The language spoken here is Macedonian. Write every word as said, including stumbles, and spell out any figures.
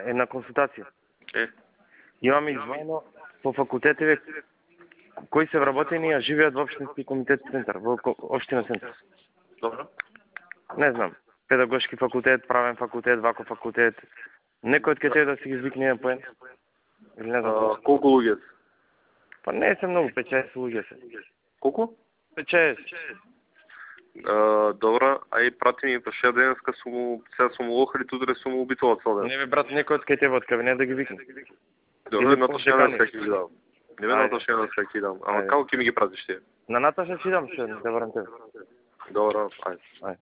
една консултација. Е, Имаме изваено по факултетиве кои се вработени, а живеат во општински комитет центар, во ко- општина центар. добро. Не знам, педагошки факултет, правен факултет, вако факултет. Некој од кете да си ги звикне еден по еден? Или не знам. А, колку луѓе се? Па не се многу, пет шест луѓе се. Колку? пет шест. А, добро, ај прати ми па ше денеска сум му, сега сум му охрид, утре сум му убитувал цел ден. Не бе брат, некој од кете од кабинет да ги викне. Добро, или Наташа по-декани. Јаневска ќе ги дам. Не бе Ајде. Наташа Јаневска ќе ги дам. Ама Ајде. како ќе ми ги пратиш ти? На Наташа ќе дам, што не те барам тебе. Добро, ајде. Ајде.